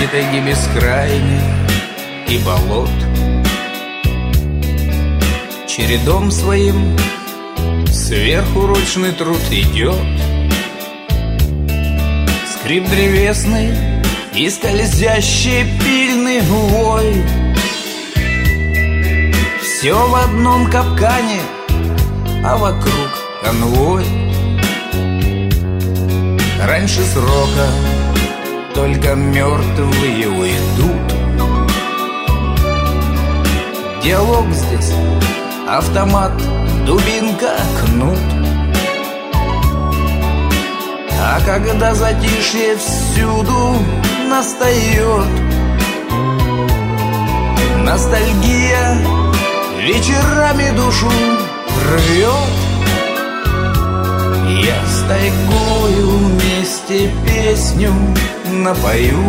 тайги бескрайней и болот. Чередом своим сверхурочный труд идет. Скрип древесный и скользящий пильный вой. Все в одном капкане, а вокруг конвой. Раньше срока только мертвые уйдут. Диалог здесь автомат, дубинка, кнут. А когда затишье всюду настает, ностальгия вечерами душу рвет. Я с тайгою вместе песню напою,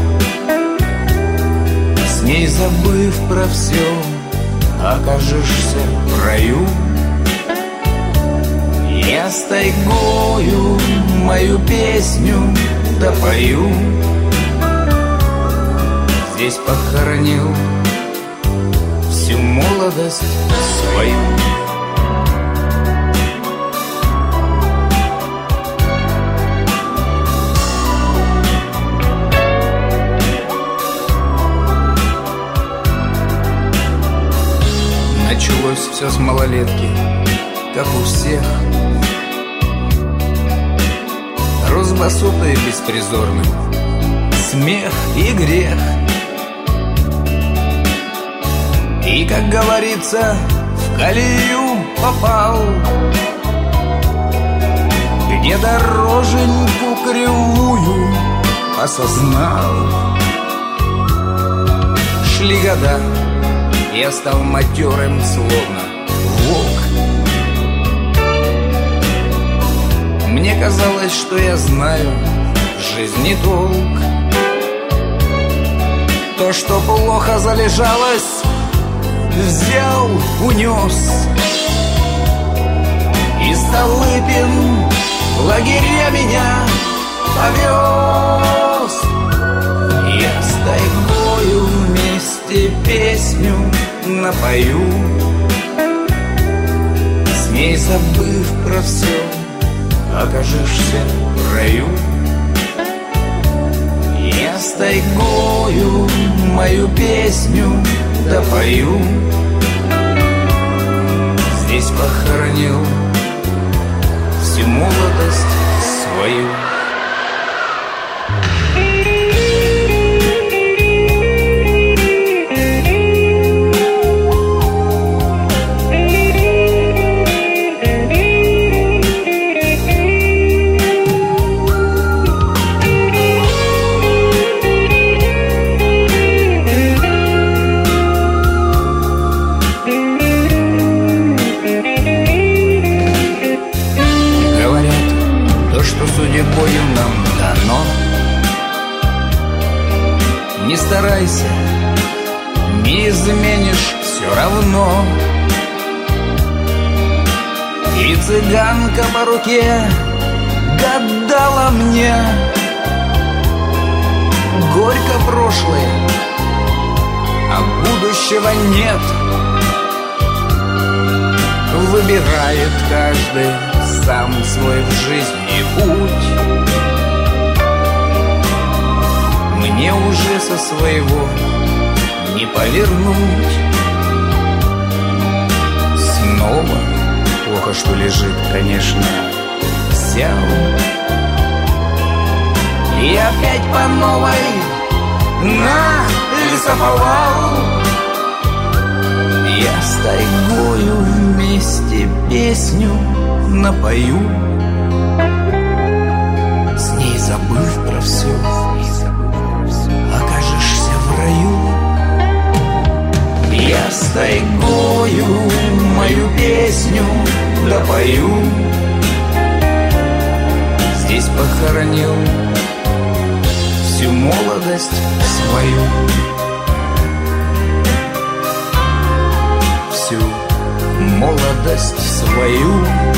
с ней забыв про все, окажешься в раю. Я с тайгою мою песню допою, здесь похоронил всю молодость свою. Началось все с малолетки, как у всех. Розбасутой беспризорным, смех и грех. И, как говорится, в колею попал, где дороженьку кривую осознал. Шли года, я стал матерым, словно волк. Мне казалось, что я знаю жизни толк. То, что плохо залежалось, взял, унес. И Столыпин в лагеря меня повез. Я с тайгою вместе песню напою, с ней забыв про все, окажешься в раю. Я с тайгою мою песню допою, здесь похоронил всю молодость свою. Судьбою нам дано. Не старайся, не изменишь все равно. И цыганка по руке гадала мне. Горько прошлое, а будущего нет. Выбирает каждый сам свой в жизни путь. Мне уже со своего не повернуть. Снова плохо, что лежит, конечно, взял. И опять по новой на лесоповал. Я с тайгою вместе песню напою, с ней забыв про все, окажешься в раю. Я с тайгою мою песню допою, здесь похоронил всю молодость свою. Всю молодость свою.